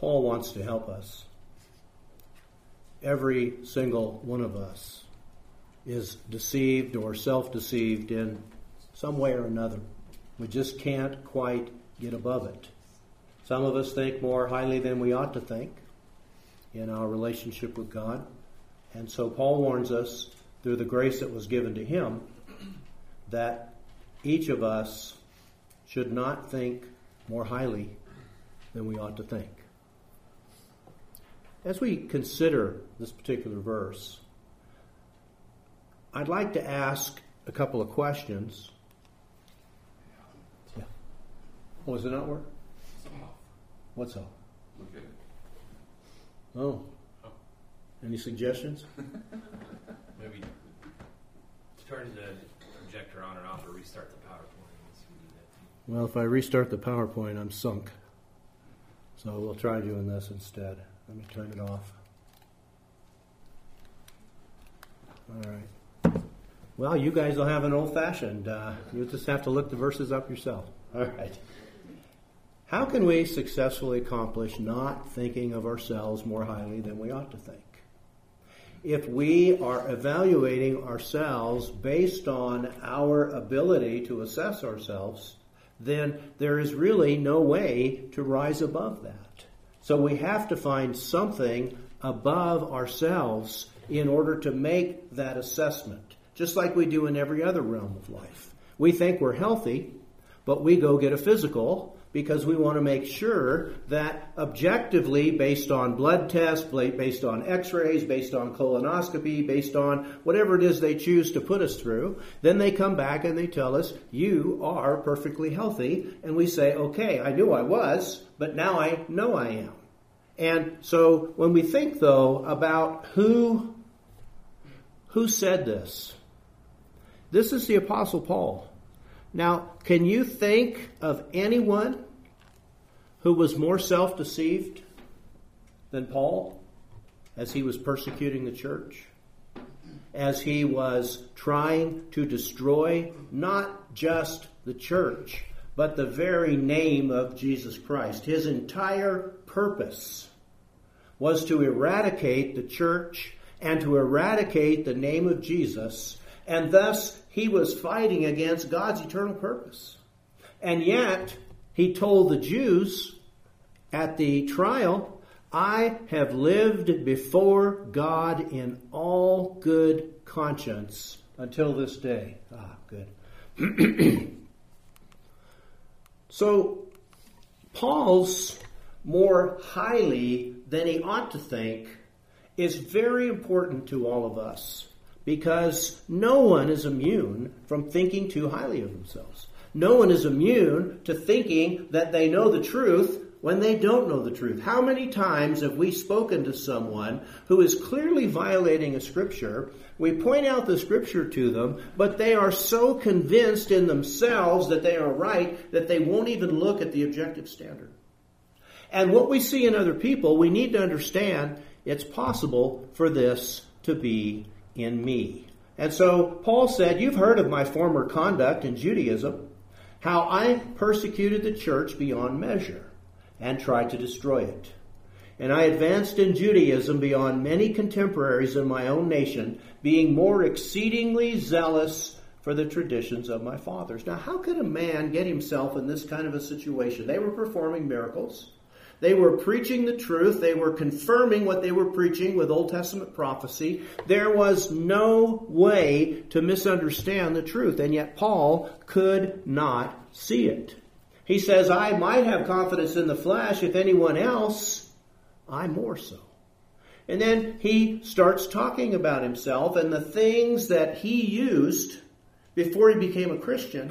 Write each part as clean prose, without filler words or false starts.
Paul wants to help us. Every single one of us is deceived or self-deceived in some way or another. We just can't quite get above it. Some of us think more highly than we ought to think in our relationship with God. And so Paul warns us through the grace that was given to him that each of us should not think more highly than we ought to think. As we consider this particular verse, I'd like to ask a couple of questions. Yeah. Oh, does it not work? What's off? Look at it. Oh. Any suggestions? Maybe turn the projector on and off or restart the PowerPoint. Well, if I restart the PowerPoint, I'm sunk. So we'll try doing this instead. Let me turn it off. All right. Well, you guys will have an old-fashioned. You'll just have to look the verses up yourself. All right. How can we successfully accomplish not thinking of ourselves more highly than we ought to think? If we are evaluating ourselves based on our ability to assess ourselves, then there is really no way to rise above that. So we have to find something above ourselves in order to make that assessment, just like we do in every other realm of life. We think we're healthy, but we go get a physical because we want to make sure that objectively, based on blood tests, based on x-rays, based on colonoscopy, based on whatever it is they choose to put us through, then they come back and they tell us, you are perfectly healthy. And we say, okay, I knew I was, but now I know I am. And so when we think, though, about who said this, this is the Apostle Paul. Now, can you think of anyone who was more self-deceived than Paul as he was persecuting the church? As he was trying to destroy not just the church, but the very name of Jesus Christ. His entire purpose was to eradicate the church and to eradicate the name of Jesus, and thus he was fighting against God's eternal purpose. And yet, he told the Jews at the trial, I have lived before God in all good conscience until this day. Good. So, Paul's more highly than he ought to think is very important to all of us, because no one is immune from thinking too highly of themselves. No one is immune to thinking that they know the truth when they don't know the truth. How many times have we spoken to someone who is clearly violating a scripture? We point out the scripture to them, but they are so convinced in themselves that they are right that they won't even look at the objective standard. And what we see in other people, we need to understand it's possible for this to be in me. And so Paul said, you've heard of my former conduct in Judaism, how I persecuted the church beyond measure and tried to destroy it. And I advanced in Judaism beyond many contemporaries in my own nation, being more exceedingly zealous for the traditions of my fathers. Now, how could a man get himself in this kind of a situation? They were performing miracles. They were preaching the truth. They were confirming what they were preaching with Old Testament prophecy. There was no way to misunderstand the truth, and yet Paul could not see it. He says, I might have confidence in the flesh. If anyone else, I more so. And then he starts talking about himself and the things that he used before he became a Christian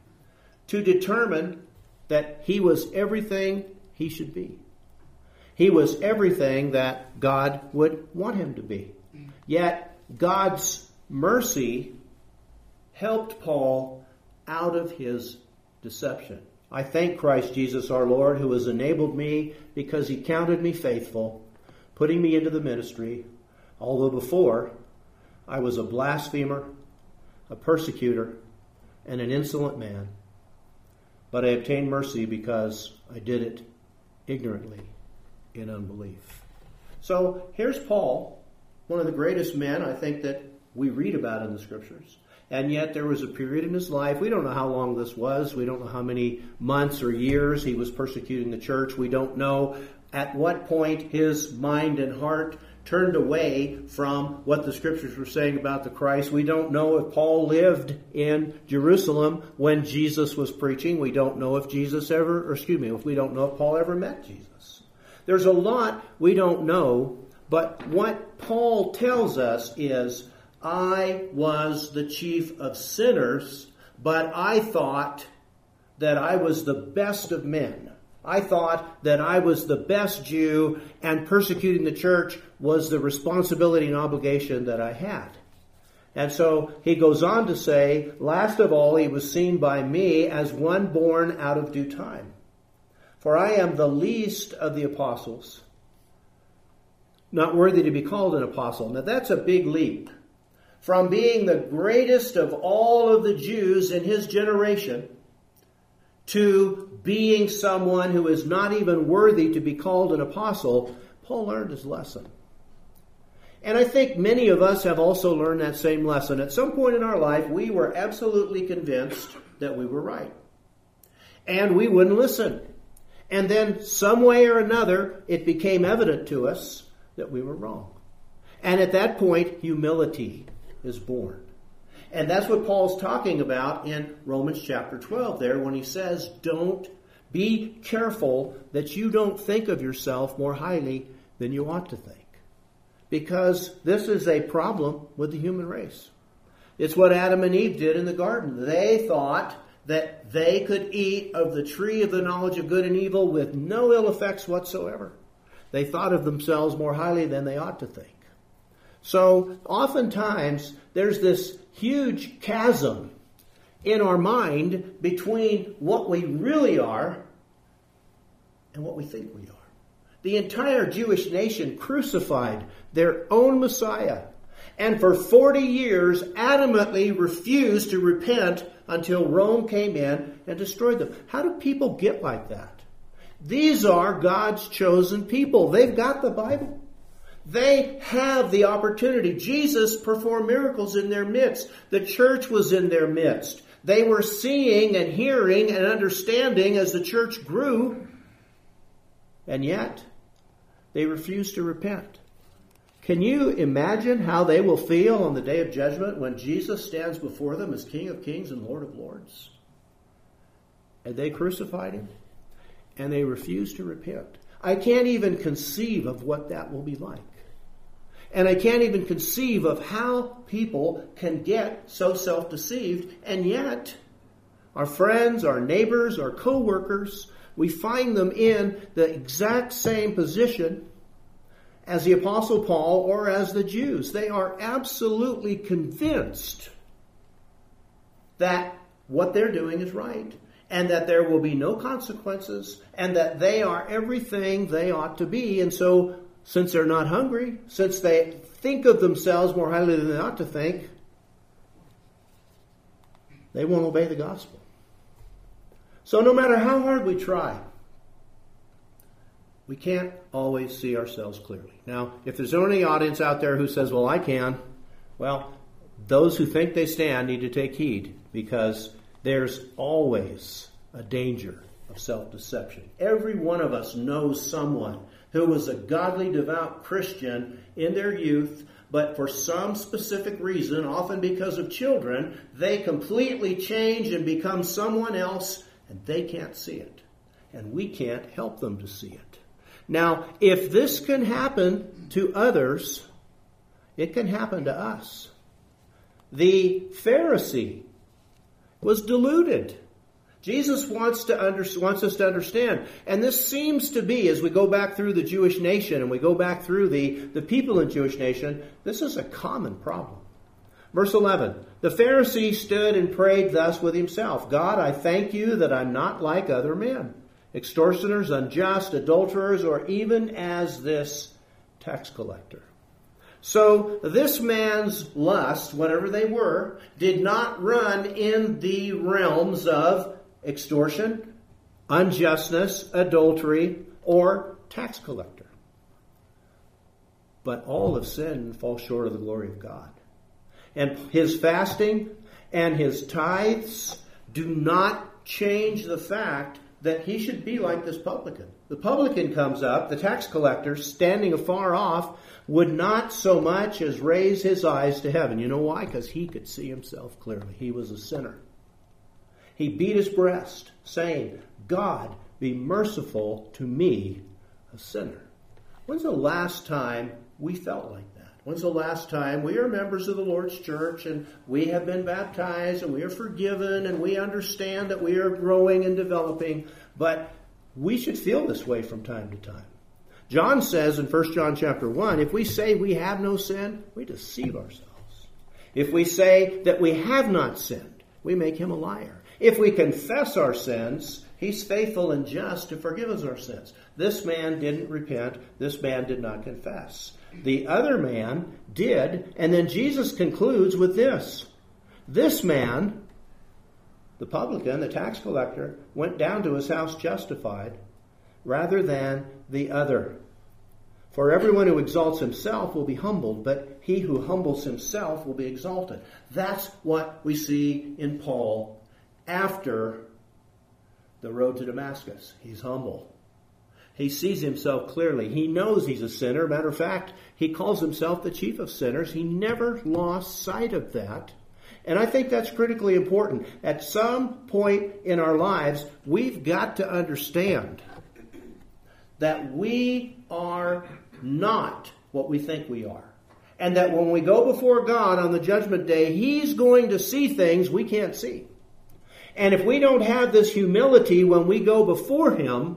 to determine that he was everything he should be. He was everything that God would want him to be. Yet God's mercy helped Paul out of his deception. I thank Christ Jesus our Lord, who has enabled me because he counted me faithful, putting me into the ministry, although before I was a blasphemer, a persecutor, and an insolent man. But I obtained mercy because I did it ignorantly. in unbelief. So here's Paul, one of the greatest men I think that we read about in the Scriptures. And yet there was a period in his life, we don't know how long this was, we don't know how many months or years he was persecuting the church, we don't know at what point his mind and heart turned away from what the Scriptures were saying about the Christ. We don't know if Paul lived in Jerusalem when Jesus was preaching. We don't know if we don't know if Paul ever met Jesus. There's a lot we don't know, but what Paul tells us is, I was the chief of sinners, but I thought that I was the best of men. I thought that I was the best Jew, and persecuting the church was the responsibility and obligation that I had. And so he goes on to say, last of all, he was seen by me as one born out of due time. For I am the least of the apostles, not worthy to be called an apostle. Now that's a big leap. From being the greatest of all of the Jews in his generation to being someone who is not even worthy to be called an apostle, Paul learned his lesson. And I think many of us have also learned that same lesson. At some point in our life, we were absolutely convinced that we were right. And we wouldn't listen. And then some way or another, it became evident to us that we were wrong. And at that point, humility is born. And that's what Paul's talking about in Romans chapter 12 there when he says, don't be careful that you don't think of yourself more highly than you ought to think. Because this is a problem with the human race. It's what Adam and Eve did in the garden. They thought that they could eat of the tree of the knowledge of good and evil with no ill effects whatsoever. They thought of themselves more highly than they ought to think. So oftentimes there's this huge chasm in our mind between what we really are and what we think we are. The entire Jewish nation crucified their own Messiah, and for 40 years adamantly refused to repent until Rome came in and destroyed them. How do people get like that? These are God's chosen people. They've got the Bible. They have the opportunity. Jesus performed miracles in their midst. The church was in their midst. They were seeing and hearing and understanding as the church grew. And yet, they refused to repent. Can you imagine how they will feel on the day of judgment when Jesus stands before them as King of Kings and Lord of Lords? And they crucified him, and they refused to repent. I can't even conceive of what that will be like. And I can't even conceive of how people can get so self-deceived. And yet, our friends, our neighbors, our co-workers, we find them in the exact same position as the Apostle Paul or as the Jews. They are absolutely convinced that what they're doing is right, and that there will be no consequences, and that they are everything they ought to be. And so, since they're not hungry, since they think of themselves more highly than they ought to think, they won't obey the gospel. So no matter how hard we try, we can't always see ourselves clearly. Now, if there's any audience out there who says, well, I can, well, those who think they stand need to take heed, because there's always a danger of self-deception. Every one of us knows someone who was a godly, devout Christian in their youth, but for some specific reason, often because of children, they completely change and become someone else, and they can't see it. And we can't help them to see it. Now, if this can happen to others, it can happen to us. The Pharisee was deluded. Jesus wants us to understand. And this seems to be, as we go back through the Jewish nation and we go back through the people in the Jewish nation, this is a common problem. Verse 11, the Pharisee stood and prayed thus with himself, God, I thank you that I'm not like other men, extortioners, unjust, adulterers, or even as this tax collector. So this man's lust, whatever they were, did not run in the realms of extortion, unjustness, adultery, or tax collector. but all have sinned and fall short of the glory of God. And his fasting and his tithes do not change the fact that he should be like this publican. The publican comes up, the tax collector, standing afar off, would not so much as raise his eyes to heaven. You know why? Because he could see himself clearly. He was a sinner. He beat his breast, saying, God, be merciful to me, a sinner. When's the last time we felt like that? When's the last time we are members of the Lord's church and we have been baptized and we are forgiven and we understand that we are growing and developing, but we should feel this way from time to time. John says in 1 John chapter 1, if we say we have no sin, we deceive ourselves. If we say that we have not sinned, we make him a liar. If we confess our sins, he's faithful and just to forgive us our sins. This man didn't repent. This man did not confess. The other man did, and then Jesus concludes with this. This man, the publican, the tax collector, went down to his house justified rather than the other. For everyone who exalts himself will be humbled, but he who humbles himself will be exalted. That's what we see in Paul after the road to Damascus. He's humble. He sees himself clearly. He knows he's a sinner. Matter of fact, he calls himself the chief of sinners. He never lost sight of that. And I think that's critically important. At some point in our lives, we've got to understand that we are not what we think we are. And that when we go before God on the judgment day, he's going to see things we can't see. And if we don't have this humility when we go before him,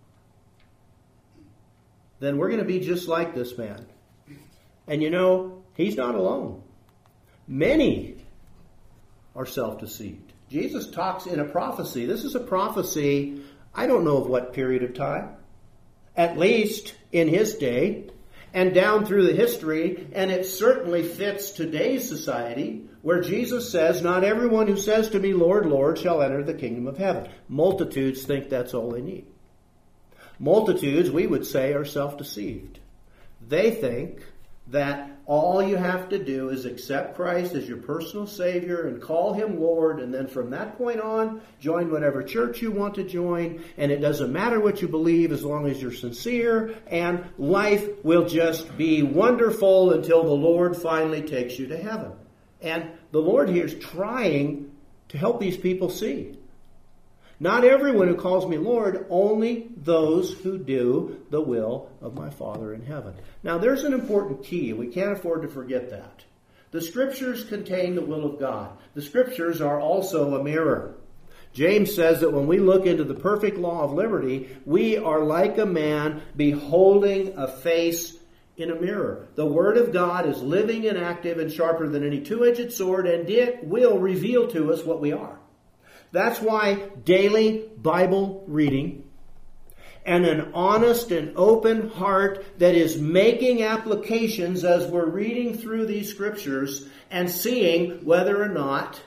then we're going to be just like this man. And you know, he's not alone. Many are self-deceived. Jesus talks in a prophecy. This is a prophecy, I don't know of what period of time. At least in his day and down through the history, and it certainly fits today's society, where Jesus says, not everyone who says to me, Lord, Lord, shall enter the kingdom of heaven. Multitudes think that's all they need. Multitudes, we would say, are self-deceived. They think that all you have to do is accept Christ as your personal Savior and call him Lord, and then from that point on, join whatever church you want to join, and it doesn't matter what you believe as long as you're sincere, and life will just be wonderful until the Lord finally takes you to heaven. And the Lord here is trying to help these people see. Not everyone who calls me Lord, only those who do the will of my Father in heaven. Now there's an important key. We can't afford to forget that. The Scriptures contain the will of God. The Scriptures are also a mirror. James says that when we look into the perfect law of liberty, we are like a man beholding a face in a mirror. The Word of God is living and active and sharper than any two-edged sword, and it will reveal to us what we are. That's why daily Bible reading and an honest and open heart that is making applications as we're reading through these Scriptures and seeing whether or not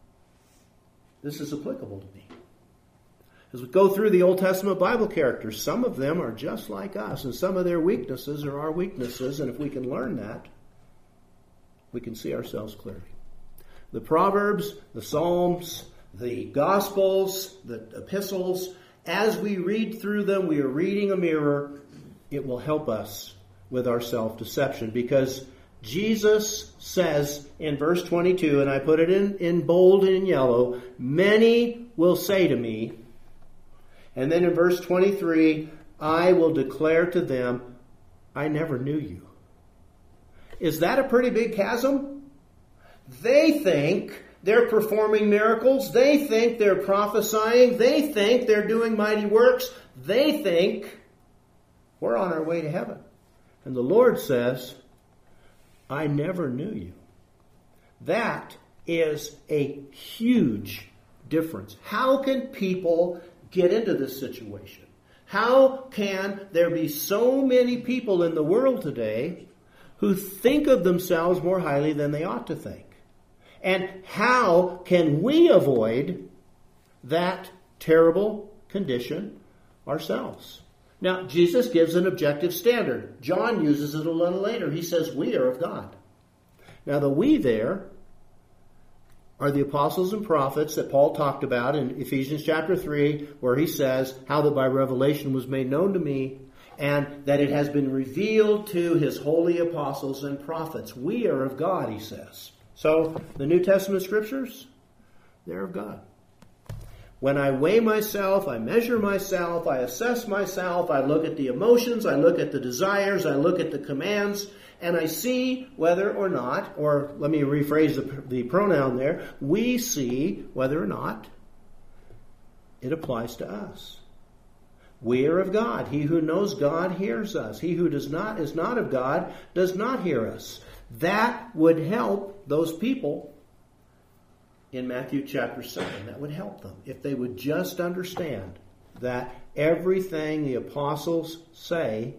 this is applicable to me. As we go through the Old Testament Bible characters, some of them are just like us, and some of their weaknesses are our weaknesses, and if we can learn that, we can see ourselves clearly. The Proverbs, the Psalms, the Gospels, the epistles, as we read through them, we are reading a mirror. It will help us with our self-deception, because Jesus says in verse 22, and I put it in bold and in yellow, many will say to me, and then in verse 23, I will declare to them, I never knew you. Is that a pretty big chasm? They think they're performing miracles. They think they're prophesying. They think they're doing mighty works. They think we're on our way to heaven. And the Lord says, I never knew you. That is a huge difference. How can people get into this situation? How can there be so many people in the world today who think of themselves more highly than they ought to think? And how can we avoid that terrible condition ourselves? Now, Jesus gives an objective standard. John uses it a little later. He says, we are of God. Now, the we there are the apostles and prophets that Paul talked about in Ephesians chapter 3, where he says, how that by revelation was made known to me, and that it has been revealed to his holy apostles and prophets. We are of God, he says. So, the New Testament scriptures, they're of God. When I weigh myself, I measure myself, I assess myself, I look at the emotions, I look at the desires, I look at the commands, and I see whether or not, or let me rephrase the pronoun there, we see whether or not it applies to us. We are of God. He who knows God hears us. He who is not of God does not hear us. That would help those people in Matthew chapter 7. That would help them if they would just understand that everything the apostles say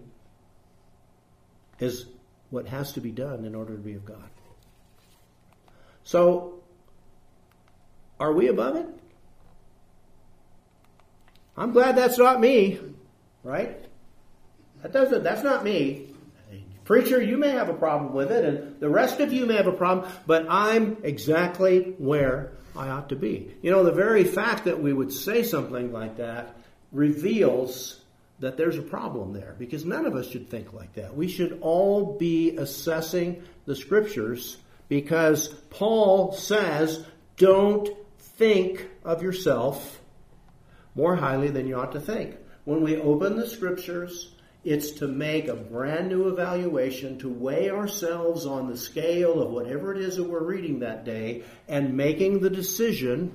is what has to be done in order to be of God. So, are we above it? I'm glad that's not me, right? That's not me. Preacher, you may have a problem with it, and the rest of you may have a problem, but I'm exactly where I ought to be. You know, the very fact that we would say something like that reveals that there's a problem there, because none of us should think like that. We should all be assessing the scriptures, because Paul says, don't think of yourself more highly than you ought to think. When we open the scriptures, it's to make a brand new evaluation, to weigh ourselves on the scale of whatever it is that we're reading that day, and making the decision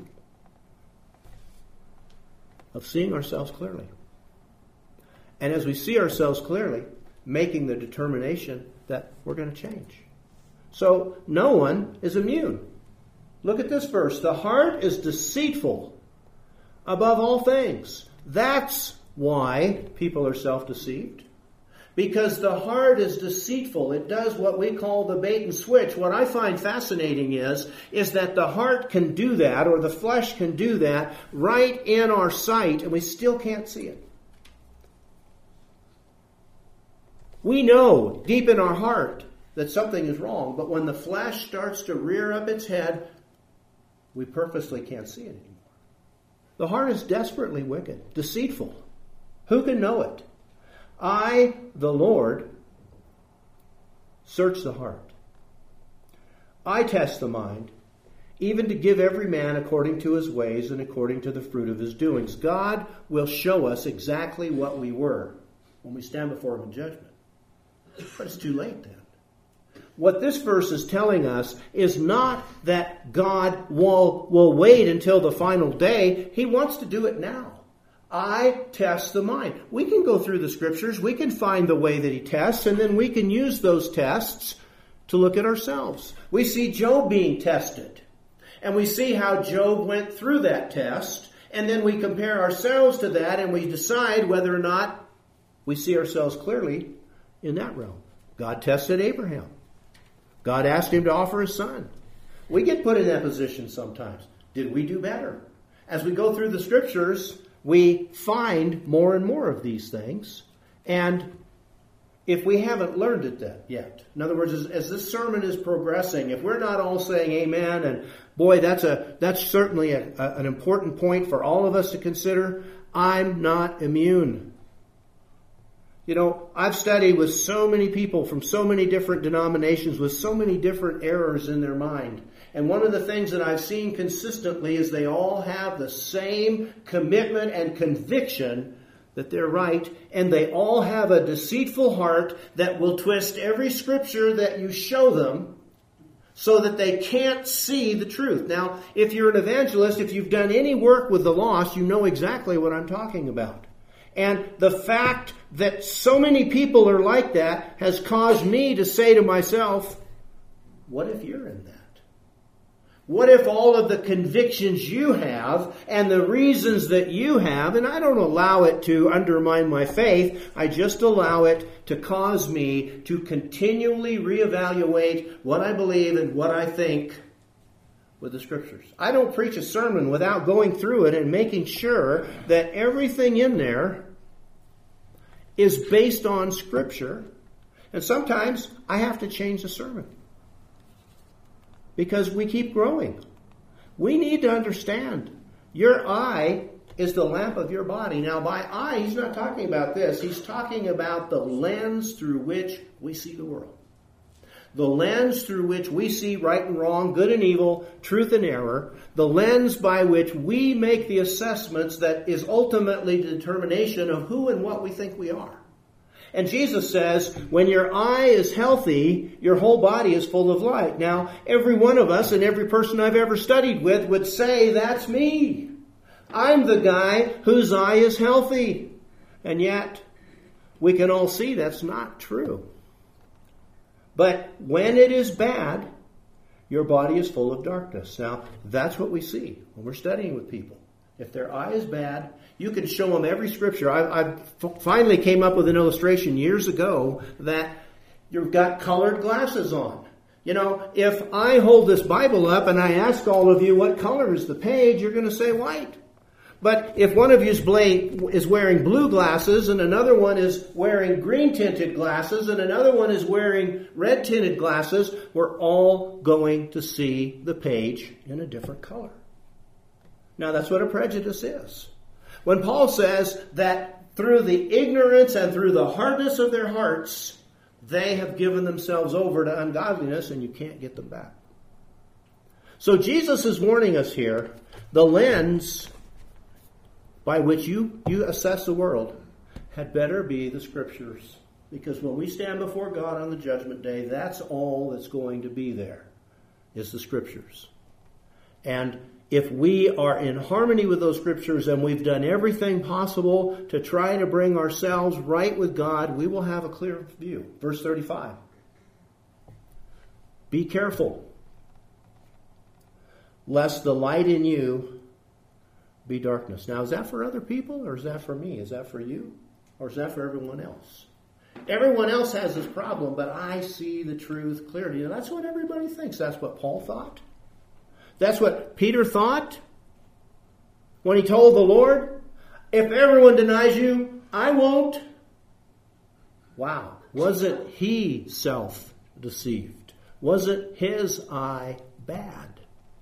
of seeing ourselves clearly. And as we see ourselves clearly, making the determination that we're going to change. So no one is immune. Look at this verse. The heart is deceitful above all things. That's why people are self-deceived. Because the heart is deceitful. It does what we call the bait and switch. What I find fascinating is that the heart can do that, or the flesh can do that, right in our sight, and we still can't see it. We know deep in our heart that something is wrong, but when the flesh starts to rear up its head, we purposely can't see it anymore. The heart is desperately wicked, deceitful. Who can know it? I, the Lord, search the heart. I test the mind, even to give every man according to his ways and according to the fruit of his doings. God will show us exactly what we were when we stand before him in judgment. But it's too late then. What this verse is telling us is not that God will wait until the final day. He wants to do it now. I test the mind. We can go through the scriptures. We can find the way that he tests, and then we can use those tests to look at ourselves. We see Job being tested, and we see how Job went through that test, and then we compare ourselves to that, and we decide whether or not we see ourselves clearly in that realm. God tested Abraham. God asked him to offer his son. We get put in that position sometimes. Did we do better? As we go through the scriptures, we find more and more of these things. And if we haven't learned it yet, in other words, as this sermon is progressing, if we're not all saying amen, and boy, that's certainly an important point for all of us to consider, I'm not immune. You know, I've studied with so many people from so many different denominations with so many different errors in their mind. And one of the things that I've seen consistently is they all have the same commitment and conviction that they're right. And they all have a deceitful heart that will twist every scripture that you show them so that they can't see the truth. Now, if you're an evangelist, if you've done any work with the lost, you know exactly what I'm talking about. And the fact that so many people are like that has caused me to say to myself, what if you're in that? What if all of the convictions you have and the reasons that you have, and I don't allow it to undermine my faith, I just allow it to cause me to continually reevaluate what I believe and what I think with the scriptures. I don't preach a sermon without going through it and making sure that everything in there is based on Scripture. And sometimes I have to change the sermon because we keep growing. We need to understand your eye is the lamp of your body. Now, by eye, he's not talking about this. He's talking about the lens through which we see the world. The lens through which we see right and wrong, good and evil, truth and error. The lens by which we make the assessments that is ultimately the determination of who and what we think we are. And Jesus says, when your eye is healthy, your whole body is full of light. Now, every one of us and every person I've ever studied with would say, that's me. I'm the guy whose eye is healthy. And yet, we can all see that's not true. But when it is bad, your body is full of darkness. Now, that's what we see when we're studying with people. If their eye is bad, you can show them every scripture. I finally came up with an illustration years ago that you've got colored glasses on. You know, if I hold this Bible up and I ask all of you what color is the page, you're going to say white. But if one of you is wearing blue glasses and another one is wearing green tinted glasses and another one is wearing red tinted glasses, we're all going to see the page in a different color. Now that's what a prejudice is. When Paul says that through the ignorance and through the hardness of their hearts, they have given themselves over to ungodliness and you can't get them back. So Jesus is warning us here, the lens by which you assess the world had better be the Scriptures. Because when we stand before God on the judgment day, that's all that's going to be there, is the Scriptures. And if we are in harmony with those Scriptures and we've done everything possible to try to bring ourselves right with God, we will have a clear view. Verse 35. Be careful, lest the light in you be darkness. Now, is that for other people or is that for me? Is that for you or is that for everyone else? Everyone else has this problem, but I see the truth clearly. And that's what everybody thinks. That's what Paul thought. That's what Peter thought when he told the Lord, if everyone denies you, I won't. Wow. Wasn't he self-deceived? Wasn't his eye bad?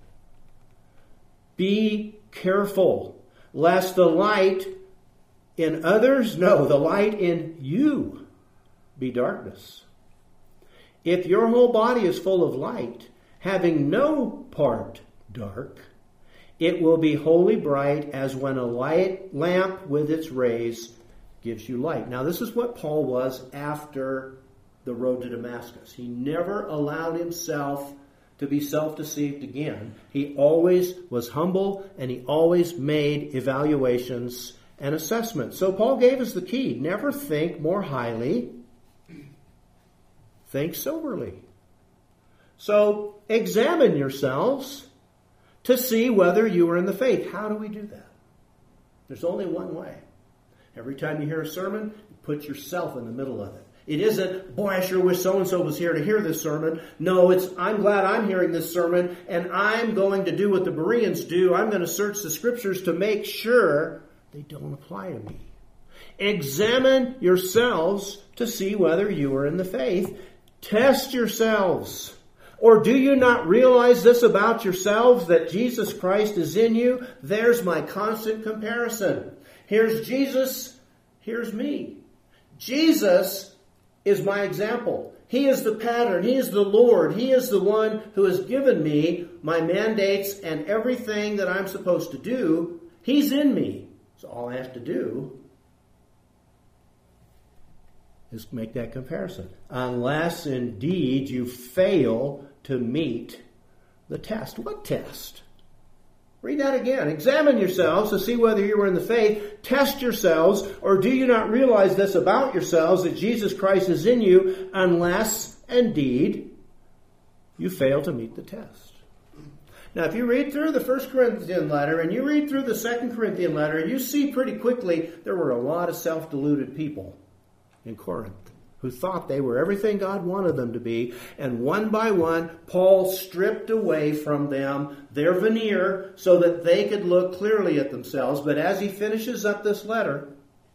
Be careful, lest the light in others, no, the light in you be darkness. If your whole body is full of light, having no part dark, it will be wholly bright as when a light lamp with its rays gives you light. Now, this is what Paul was after the road to Damascus. He never allowed himself to be self-deceived again. He always was humble and he always made evaluations and assessments. So Paul gave us the key. Never think more highly. Think soberly. So examine yourselves to see whether you are in the faith. How do we do that? There's only one way. Every time you hear a sermon, put yourself in the middle of it. It isn't, boy, I sure wish so-and-so was here to hear this sermon. No, it's, I'm glad I'm hearing this sermon, and I'm going to do what the Bereans do. I'm going to search the Scriptures to make sure they don't apply to me. Examine yourselves to see whether you are in the faith. Test yourselves. Or do you not realize this about yourselves, that Jesus Christ is in you? There's my constant comparison. Here's Jesus, here's me. Jesus is my example. He is the pattern. He is the Lord. He is the one who has given me my mandates and everything that I'm supposed to do. He's in me. So all I have to do is make that comparison. Unless indeed you fail to meet the test. What test? Read that again. Examine yourselves to see whether you are in the faith. Test yourselves, or do you not realize this about yourselves, that Jesus Christ is in you, unless indeed you fail to meet the test. Now, if you read through the 1 Corinthian letter and you read through the 2 Corinthian letter, you see pretty quickly there were a lot of self-deluded people in Corinth who thought they were everything God wanted them to be. And one by one, Paul stripped away from them their veneer so that they could look clearly at themselves. But as he finishes up this letter,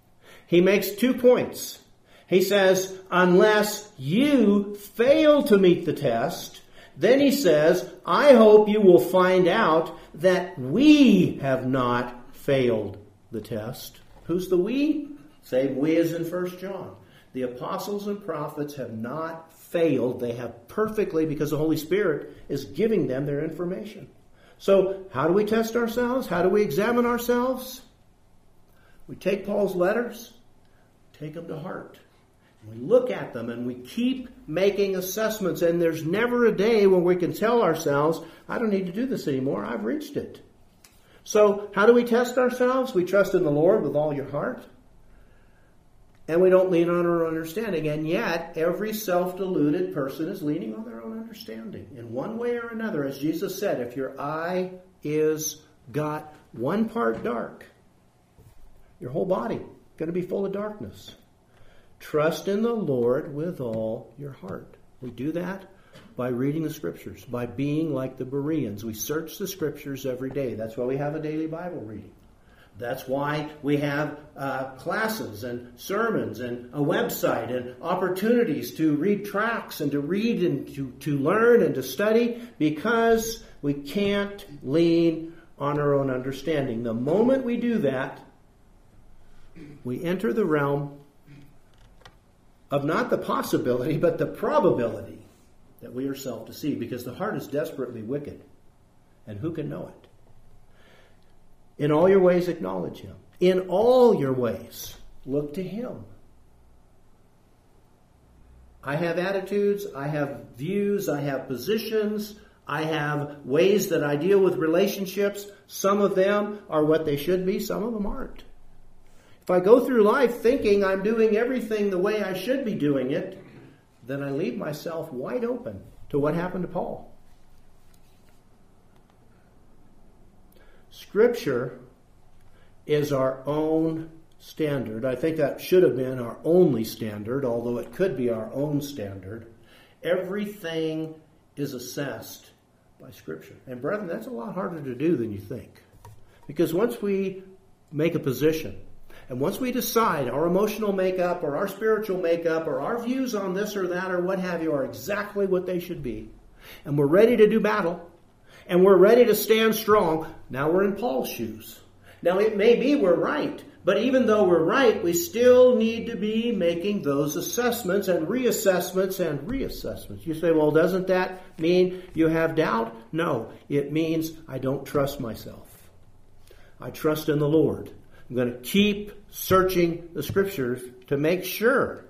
he makes 2 points. He says, unless you fail to meet the test, then he says, I hope you will find out that we have not failed the test. Who's the we? Same we as in 1 John. The apostles and prophets have not failed. They have perfectly, because the Holy Spirit is giving them their information. So how do we test ourselves? How do we examine ourselves? We take Paul's letters, take them to heart. We look at them and we keep making assessments, and there's never a day when we can tell ourselves, I don't need to do this anymore, I've reached it. So how do we test ourselves? We trust in the Lord with all your heart, and we don't lean on our understanding. And yet, every self-deluded person is leaning on their own understanding in one way or another. As Jesus said, if your eye is got one part dark, your whole body is going to be full of darkness. Trust in the Lord with all your heart. We do that by reading the Scriptures, by being like the Bereans. We search the Scriptures every day. That's why we have a daily Bible reading. That's why we have classes and sermons and a website and opportunities to read tracts and to read and to learn and to study, because we can't lean on our own understanding. The moment we do that, we enter the realm of not the possibility, but the probability that we are self-deceived, because the heart is desperately wicked. And who can know it? In all your ways acknowledge Him. In all your ways, look to Him. I have attitudes, I have views, I have positions, I have ways that I deal with relationships. Some of them are what they should be, some of them aren't. If I go through life thinking I'm doing everything the way I should be doing it, then I leave myself wide open to what happened to Paul. Scripture is our own standard. I think that should have been our only standard, although it could be our own standard. Everything is assessed by Scripture. And brethren, that's a lot harder to do than you think. Because once we make a position, and once we decide our emotional makeup or our spiritual makeup or our views on this or that or what have you are exactly what they should be, and we're ready to do battle, and we're ready to stand strong, now we're in Paul's shoes. Now it may be we're right, but even though we're right, we still need to be making those assessments and reassessments and reassessments. You say, well, doesn't that mean you have doubt? No, it means I don't trust myself. I trust in the Lord. I'm going to keep searching the Scriptures to make sure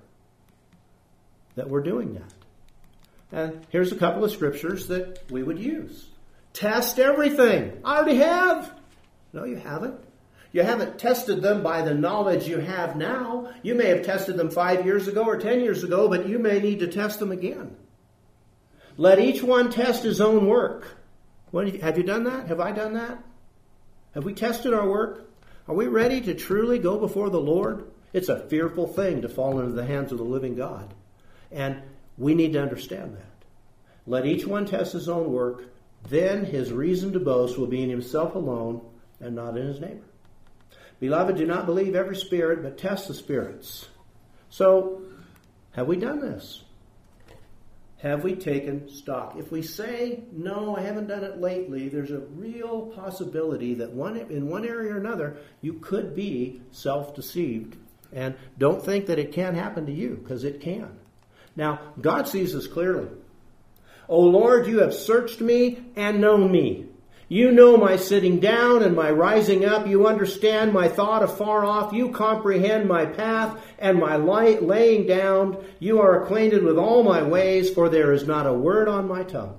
that we're doing that. And here's a couple of Scriptures that we would use. Test everything. I already have. No, you haven't. You haven't tested them by the knowledge you have now. You may have tested them 5 years ago or 10 years ago, but you may need to test them again. Let each one test his own work. Have you done that? Have I done that? Have we tested our work? Are we ready to truly go before the Lord? It's a fearful thing to fall into the hands of the living God. And we need to understand that. Let each one test his own work. Then his reason to boast will be in himself alone and not in his neighbor. Beloved, do not believe every spirit, but test the spirits. So, have we done this? Have we taken stock? If we say, no, I haven't done it lately, there's a real possibility that in one area or another, you could be self-deceived. And don't think that it can't happen to you, because it can. Now, God sees us clearly. O Lord, you have searched me and known me. You know my sitting down and my rising up. You understand my thought afar off. You comprehend my path and my laying down. You are acquainted with all my ways, for there is not a word on my tongue.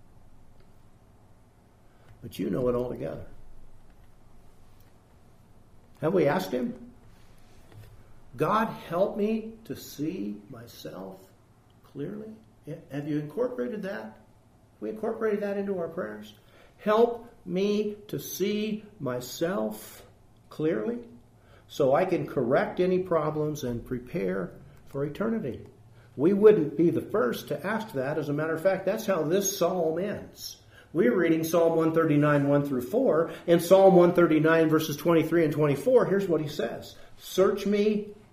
But you know it all together. Have we asked Him? God, help me to see myself clearly. Have you incorporated that? Have we incorporated that into our prayers? Help me to see myself clearly so I can correct any problems and prepare for eternity. We wouldn't be the first to ask that. As a matter of fact, that's how this psalm ends. We're reading Psalm 139, 1 through 4. In Psalm 139, verses 23 and 24, here's what he says. Search me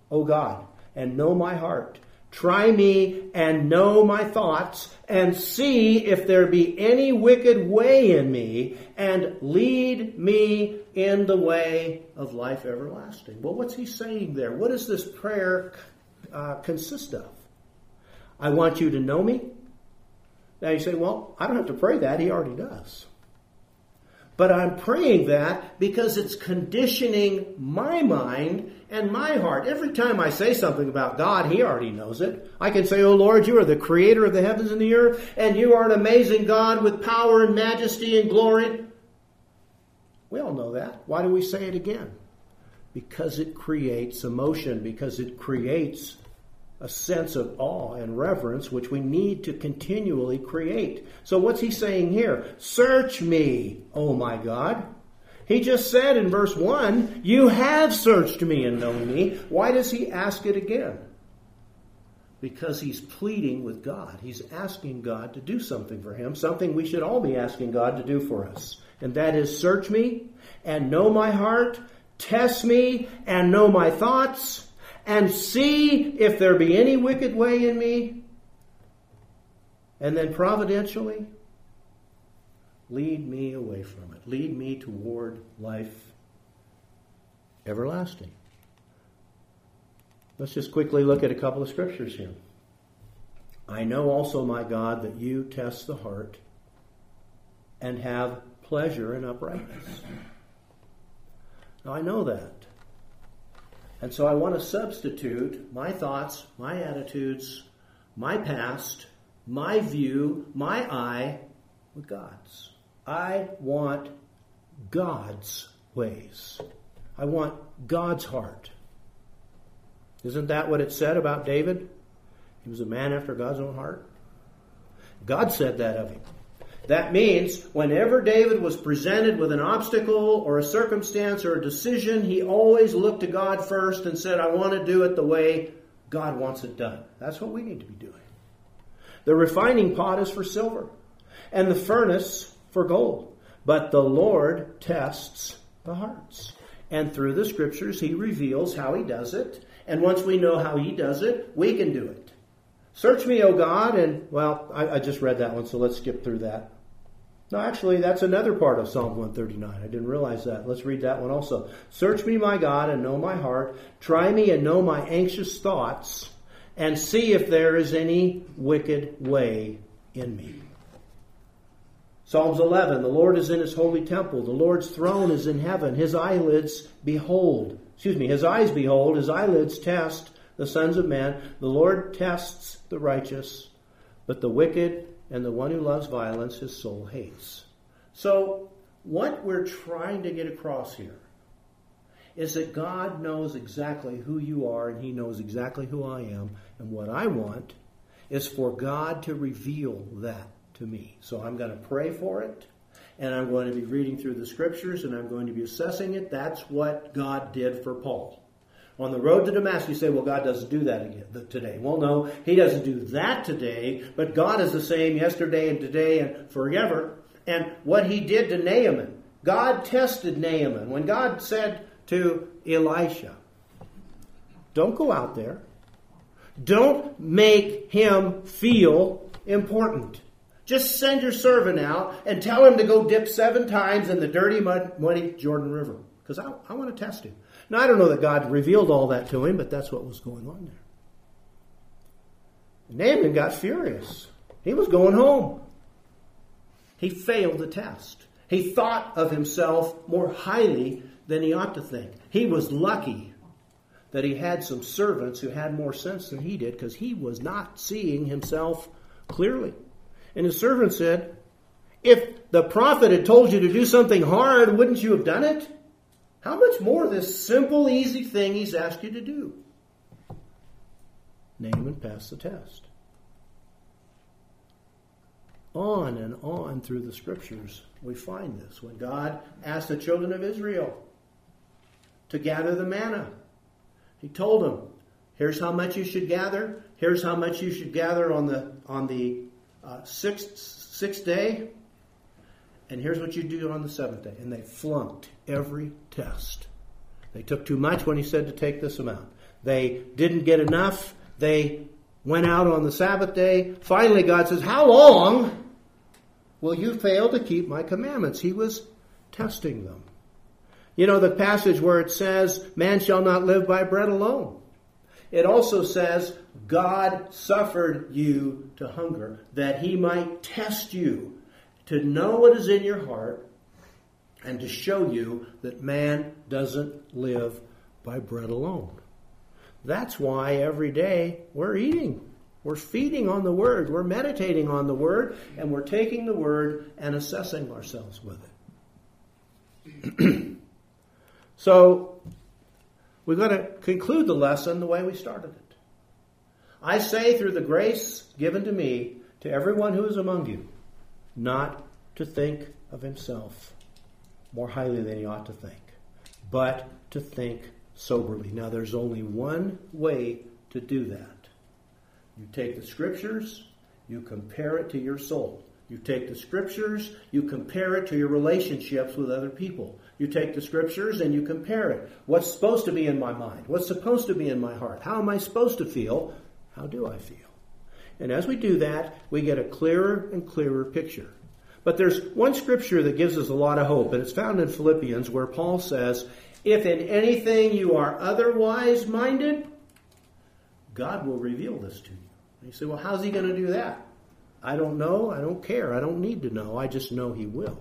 O God, and know my heart. Try me and know my thoughts, and see if there be any wicked way in me, and lead me in the way of life everlasting. Well, what's he saying there? What does this prayer consist of? I want you to know me. Now you say, well, I don't have to pray that. He already does. But I'm praying that because it's conditioning my mind and my heart. Every time I say something about God, He already knows it. I can say, oh Lord, you are the creator of the heavens and the earth, and you are an amazing God with power and majesty and glory. We all know that. Why do we say it again? Because it creates emotion, because it creates a sense of awe and reverence, which we need to continually create. So what's he saying here? Search me, oh my God. He just said in verse 1, you have searched me and known me. Why does he ask it again? Because he's pleading with God. He's asking God to do something for him, something we should all be asking God to do for us. And that is search me and know my heart, test me and know my thoughts, and see if there be any wicked way in me. And then providentially, lead me away from it. Lead me toward life everlasting. Let's just quickly look at a couple of scriptures here. I know also, my God, that you test the heart and have pleasure in uprightness. Now I know that. And so I want to substitute my thoughts, my attitudes, my past, my view, my I with God's. I want God's ways. I want God's heart. Isn't that what it said about David? He was a man after God's own heart. God said that of him. That means whenever David was presented with an obstacle or a circumstance or a decision, he always looked to God first and said, I want to do it the way God wants it done. That's what we need to be doing. The refining pot is for silver, and the furnace for gold. But the Lord tests the hearts. And through the scriptures, he reveals how he does it. And once we know how he does it, we can do it. Search me, O God, and, well, I just read that one, so let's skip through that. No, actually, that's another part of Psalm 139. I didn't realize that. Let's read that one also. Search me, my God, and know my heart. Try me and know my anxious thoughts, and see if there is any wicked way in me. Psalms 11, the Lord is in his holy temple. The Lord's throne is in heaven. His eyes behold, his eyelids test the sons of man. The Lord tests the righteous, but the wicked and the one who loves violence, his soul hates. So, what we're trying to get across here is that God knows exactly who you are, and he knows exactly who I am. And what I want is for God to reveal that to me. So I'm going to pray for it, and I'm going to be reading through the scriptures, and I'm going to be assessing it. That's what God did for Paul. On the road to Damascus, you say, well, God doesn't do that again today. Well, no, he doesn't do that today, but God is the same yesterday and today and forever. And what he did to Naaman, God tested Naaman. When God said to Elisha, don't go out there. Don't make him feel important. Just send your servant out and tell him to go dip 7 times in the dirty, muddy Jordan River. Because I want to test him. Now, I don't know that God revealed all that to him, but that's what was going on there. Naaman got furious. He was going home. He failed the test. He thought of himself more highly than he ought to think. He was lucky that he had some servants who had more sense than he did, because he was not seeing himself clearly. And his servant said, if the prophet had told you to do something hard, wouldn't you have done it? How much more this simple, easy thing he's asked you to do? Naaman passed the test. On and on through the scriptures, we find this. When God asked the children of Israel to gather the manna, he told them, here's how much you should gather. Here's how much you should gather on the sixth day. And here's what you do on the 7th day. And they flunked every test. They took too much when he said to take this amount. They didn't get enough. They went out on the Sabbath day. Finally, God says, how long will you fail to keep my commandments? He was testing them. You know, the passage where it says, man shall not live by bread alone. It also says, God suffered you to hunger, that he might test you, to know what is in your heart, and to show you that man doesn't live by bread alone. That's why every day we're eating. We're feeding on the Word. We're meditating on the Word, and we're taking the Word and assessing ourselves with it. So, we've got to conclude the lesson the way we started it. I say through the grace given to me, to everyone who is among you, not to think of himself more highly than he ought to think, but to think soberly. Now, there's only one way to do that. You take the Scriptures, you compare it to your soul. You take the Scriptures, you compare it to your relationships with other people. You take the Scriptures and you compare it. What's supposed to be in my mind? What's supposed to be in my heart? How am I supposed to feel? How do I feel? And as we do that, we get a clearer and clearer picture. But there's one Scripture that gives us a lot of hope, and it's found in Philippians, where Paul says, if in anything you are otherwise minded, God will reveal this to you. And you say, well, how's he going to do that? I don't know. I don't care. I don't need to know. I just know he will.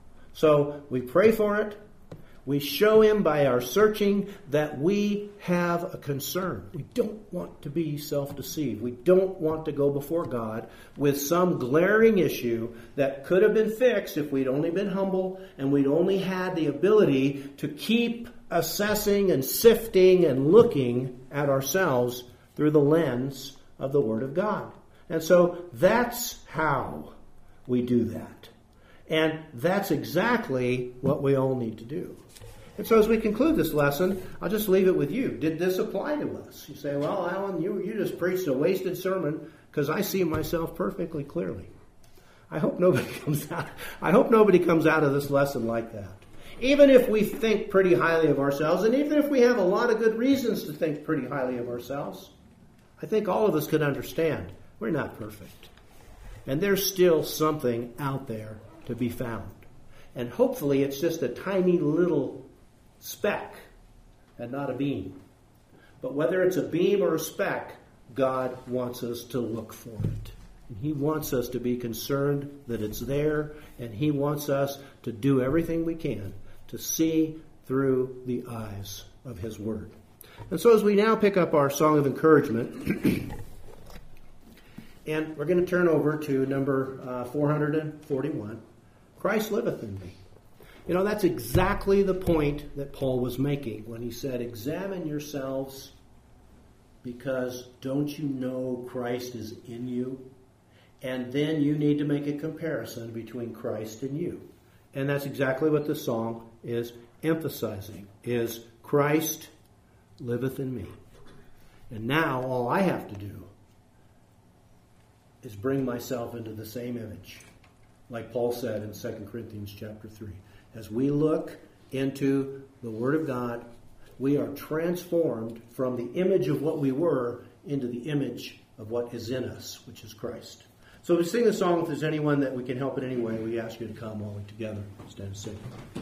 So we pray for it. We show him by our searching that we have a concern. We don't want to be self-deceived. We don't want to go before God with some glaring issue that could have been fixed if we'd only been humble and we'd only had the ability to keep assessing and sifting and looking at ourselves through the lens of the Word of God. And so that's how we do that. And that's exactly what we all need to do. And so as we conclude this lesson, I'll just leave it with you. Did this apply to us? You say, well, Alan, you just preached a wasted sermon because I see myself perfectly clearly. I hope nobody comes out of this lesson like that. Even if we think pretty highly of ourselves, and even if we have a lot of good reasons to think pretty highly of ourselves, I think all of us could understand we're not perfect. And there's still something out there to be found. And hopefully it's just a tiny little speck and not a beam. But whether it's a beam or a speck, God wants us to look for it. And he wants us to be concerned that it's there, and he wants us to do everything we can to see through the eyes of his Word. And so as we now pick up our song of encouragement, and we're going to turn over to number 441, Christ liveth in me. You know, that's exactly the point that Paul was making when he said, examine yourselves, because don't you know Christ is in you? And then you need to make a comparison between Christ and you. And that's exactly what the song is emphasizing, is Christ liveth in me. And now all I have to do is bring myself into the same image, like Paul said in 2 Corinthians chapter 3. As we look into the Word of God, we are transformed from the image of what we were into the image of what is in us, which is Christ. So we sing the song. If there's anyone that we can help in any way, we ask you to come while we're together. Stand and sing.